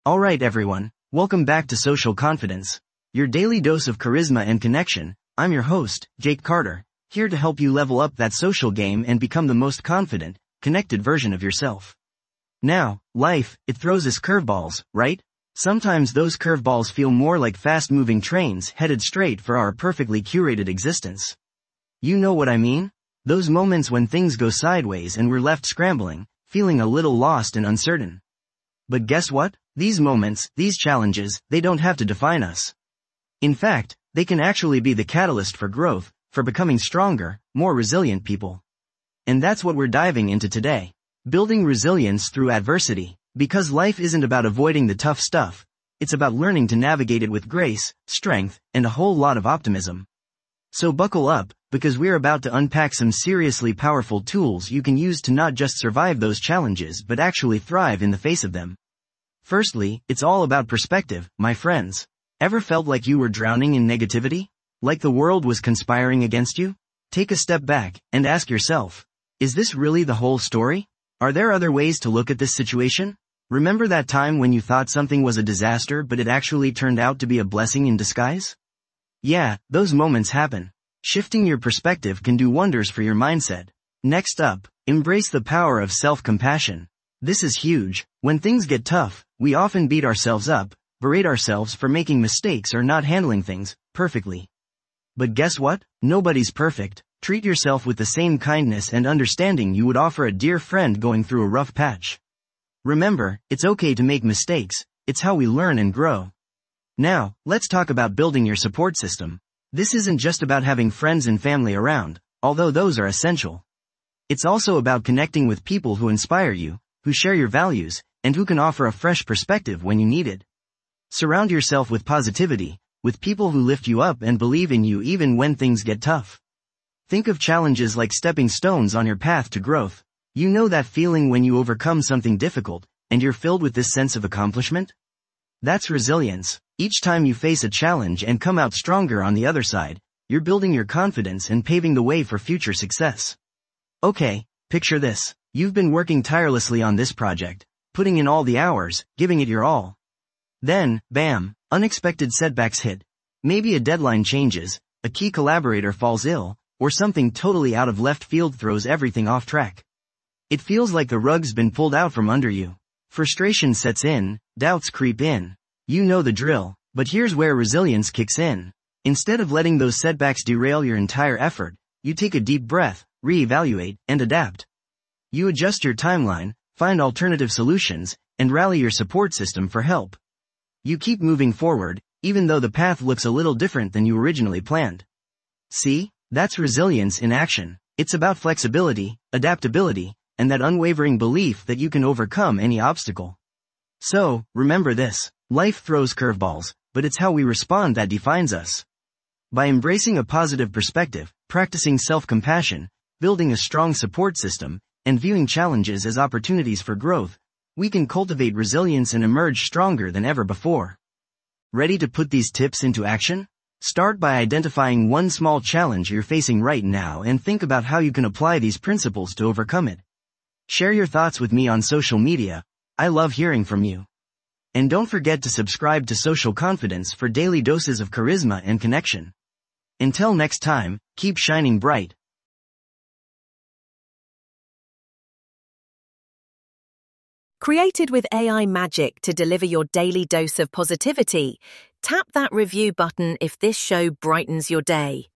Alright everyone, welcome back to Social Confidence, your daily dose of charisma and connection. I'm your host, Jake Carter, here to help you level up that social game and become the most confident, connected version of yourself. Now, life, it throws us curveballs, right? Sometimes those curveballs feel more like fast-moving trains headed straight for our perfectly curated existence. You know what I mean? Those moments when things go sideways and we're left scrambling, feeling a little lost and uncertain. But guess what? These moments, these challenges, they don't have to define us. In fact, they can actually be the catalyst for growth, for becoming stronger, more resilient people. And that's what we're diving into today. Building resilience through adversity. Because life isn't about avoiding the tough stuff, it's about learning to navigate it with grace, strength, and a whole lot of optimism. So buckle up, because we're about to unpack some seriously powerful tools you can use to not just survive those challenges but actually thrive in the face of them. Firstly, it's all about perspective, my friends. Ever felt like you were drowning in negativity? Like the world was conspiring against you? Take a step back and ask yourself, is this really the whole story? Are there other ways to look at this situation? Remember that time when you thought something was a disaster but it actually turned out to be a blessing in disguise? Yeah, those moments happen. Shifting your perspective can do wonders for your mindset. Next up, embrace the power of self-compassion. This is huge. When things get tough, we often beat ourselves up, berate ourselves for making mistakes or not handling things perfectly. But guess what? Nobody's perfect. Treat yourself with the same kindness and understanding you would offer a dear friend going through a rough patch. Remember, it's okay to make mistakes, it's how we learn and grow. Now, let's talk about building your support system. This isn't just about having friends and family around, although those are essential. It's also about connecting with people who inspire you, who share your values, and who can offer a fresh perspective when you need it. Surround yourself with positivity, with people who lift you up and believe in you even when things get tough. Think of challenges like stepping stones on your path to growth. You know that feeling when you overcome something difficult, and you're filled with this sense of accomplishment? That's resilience. Each time you face a challenge and come out stronger on the other side, you're building your confidence and paving the way for future success. Okay, picture this. You've been working tirelessly on this project, putting in all the hours, giving it your all. Then, bam, unexpected setbacks hit. Maybe a deadline changes, a key collaborator falls ill, or something totally out of left field throws everything off track. It feels like the rug's been pulled out from under you. Frustration sets in, doubts creep in. You know the drill, but here's where resilience kicks in. Instead of letting those setbacks derail your entire effort, you take a deep breath, reevaluate, and adapt. You adjust your timeline, find alternative solutions, and rally your support system for help. You keep moving forward, even though the path looks a little different than you originally planned. See? That's resilience in action. It's about flexibility, adaptability, and that unwavering belief that you can overcome any obstacle. So, remember this. Life throws curveballs, but it's how we respond that defines us. By embracing a positive perspective, practicing self-compassion, building a strong support system, and viewing challenges as opportunities for growth, we can cultivate resilience and emerge stronger than ever before. Ready to put these tips into action? Start by identifying one small challenge you're facing right now and think about how you can apply these principles to overcome it. Share your thoughts with me on social media. I love hearing from you. And don't forget to subscribe to Social Confidence for daily doses of charisma and connection. Until next time, keep shining bright. Created with AI magic to deliver your daily dose of positivity, tap that review button if this show brightens your day.